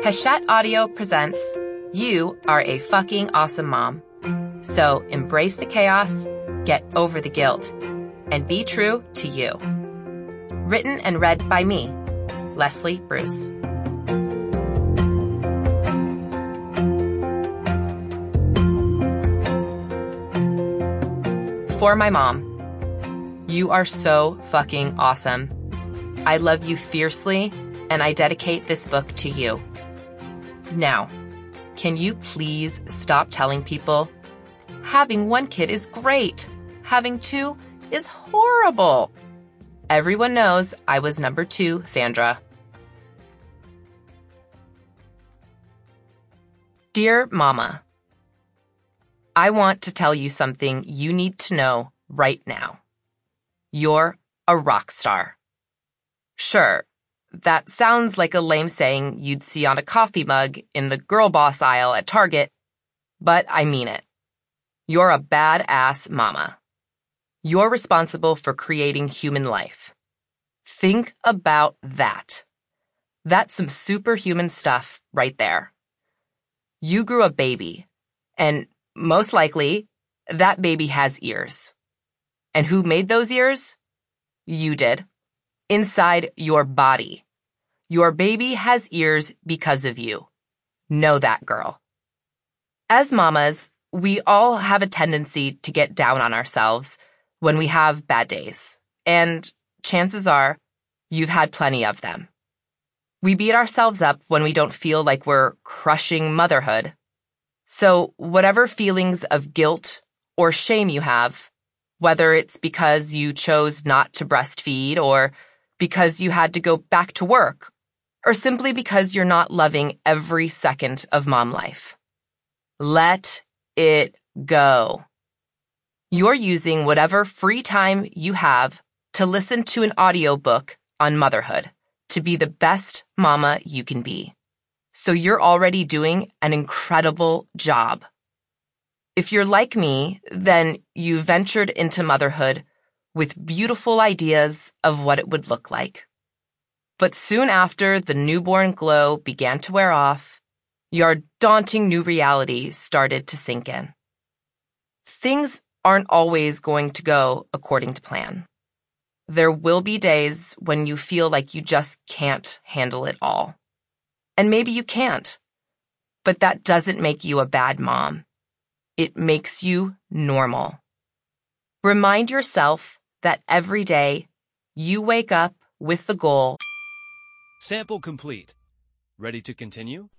Hachette Audio presents You Are a Fucking Awesome Mom. So embrace the chaos, get over the guilt, and be true to you. Written and read by me, Leslie Bruce. For my mom, you are so fucking awesome. I love you fiercely, and I dedicate this book to you. Now, can you please stop telling people, having one kid is great, having two is horrible? Everyone knows I was number 2, Sandra. Dear Mama, I want to tell you something you need to know right now. You're a rock star. Sure, that sounds like a lame saying you'd see on a coffee mug in the girl boss aisle at Target, but I mean it. You're a badass mama. You're responsible for creating human life. Think about that. That's some superhuman stuff right there. You grew a baby, and most likely, that baby has ears. And who made those ears? You did. Inside your body. Your baby has ears because of you. Know that, girl. As mamas, we all have a tendency to get down on ourselves when we have bad days. And chances are, you've had plenty of them. We beat ourselves up when we don't feel like we're crushing motherhood. So whatever feelings of guilt or shame you have, whether it's because you chose not to breastfeed or because you had to go back to work, or simply because you're not loving every second of mom life, let it go. You're using whatever free time you have to listen to an audiobook on motherhood to be the best mama you can be. So you're already doing an incredible job. If you're like me, then you ventured into motherhood with beautiful ideas of what it would look like. But soon after the newborn glow began to wear off, your daunting new reality started to sink in. Things aren't always going to go according to plan. There will be days when you feel like you just can't handle it all. And maybe you can't. But that doesn't make you a bad mom. It makes you normal. Remind yourself that every day you wake up with the goal. Sample complete. Ready to continue?